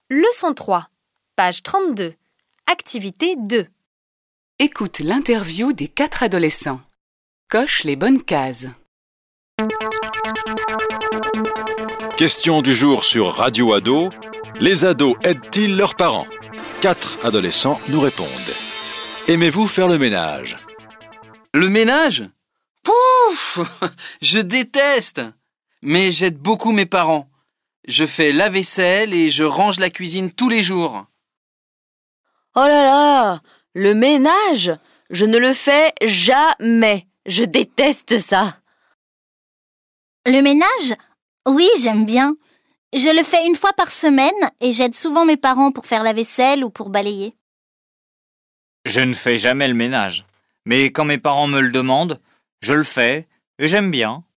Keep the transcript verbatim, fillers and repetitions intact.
Leçon trois, page trente-deux. Activité deux. Écoute l'interview des quatre adolescents. Coche les bonnes cases. Question du jour sur Radio Ado. Les ados aident-ils leurs parents? Quatre adolescents nous répondent. Aimez-vous faire le ménage? Le ménage? Pouf! Je déteste! Mais j'aide beaucoup mes parents. Je fais la vaisselle et je range la cuisine tous les jours. Oh là là! Le ménage? Je ne le fais jamais. Je déteste ça. Le ménage? Oui, j'aime bien. Je le fais une fois par semaine et j'aide souvent mes parents pour faire la vaisselle ou pour balayer. Je ne fais jamais le ménage. Mais quand mes parents me le demandent, je le fais et j'aime bien.